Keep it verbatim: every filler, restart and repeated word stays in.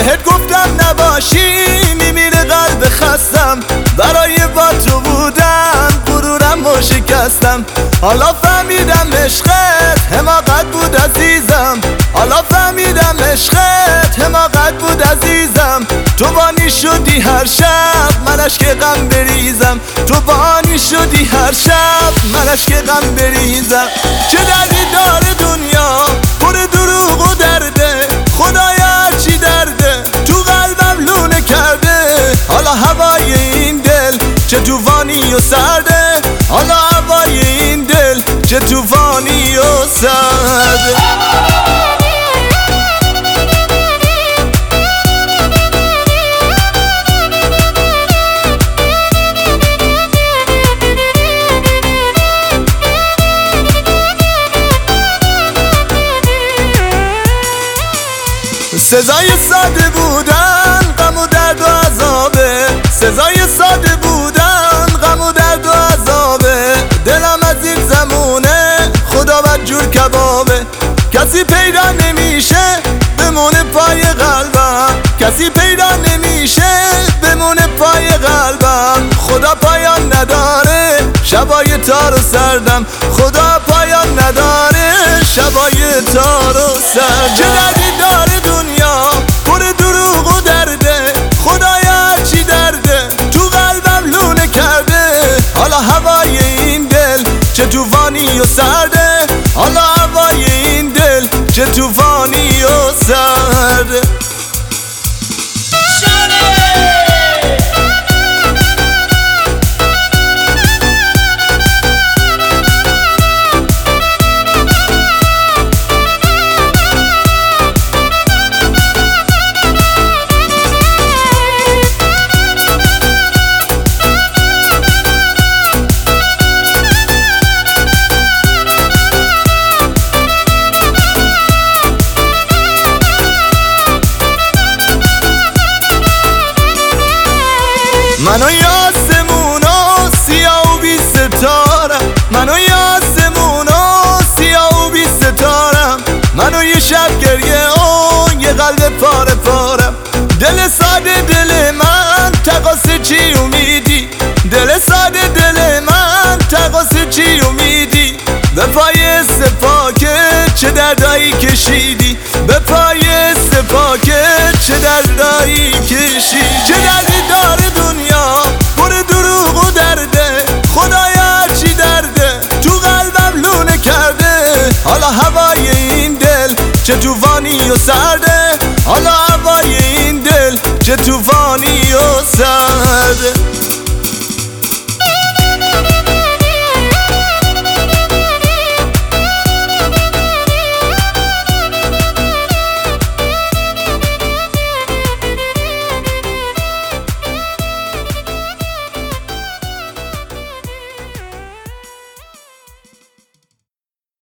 بهت گفتم نباشی میمیره قلب خستم، برای با تو بودم غرورم و شکستم. حالا فهمیدم عشقت حماقت بود عزیزم، حالا فهمیدم عشقت حماقت بود عزیزم. تو بانی شدی هر شب من اشک غم بریزم، تو بانی شدی هر شب من اشک غم بریزم. چه دردی داره دنیا پر دروغ و درده، خدایا چی درده تو قلبم لونه کرده. حالا هوای این دل چه طوفانی و سرده، حالا هوای این دل چه طوفانی و سرده. سزای ساده بودن غم و درد و عذابه، سزای ساده بودن غم و درد و عذابه. دلم از این زمونه خدا بدجور کبابه، کسی پیدا نمیشه بمونه پای قلبم، کسی پیدا نمیشه بمونه پای قلبم. خدا پایان نداره شبای تار و سردم، خدا پایان نداره شبای تار و سردم. چه دردی داره دنیا پر دروغ و درده، خدایا چی درده تو قلبم لونه کرده. حالا هوای این دل چه طوفانی و سرده، حالا هوای این دل چه طوفانی و سرده. منو یاسمونو سیاه و بی ستارم، منو یاسمونو سیاه و بی ستارم. منو یه شب گریه و یه قلب پاره پارم. دل ساده دل من تقاسه چی امیدی، دل ساده دل من تقاسه چی امیدی. به پای سپاکت چه دردایی کشیدی، به پای سپاکت چه دردایی کشیدی. چه دردی داره دنیا پر دروغ و درده، خدایا چی درده تو قلبم لونه کرده. حالا هوای این دل چه طوفانی و سرده، حالا هوای این دل چه طوفانی و سرده.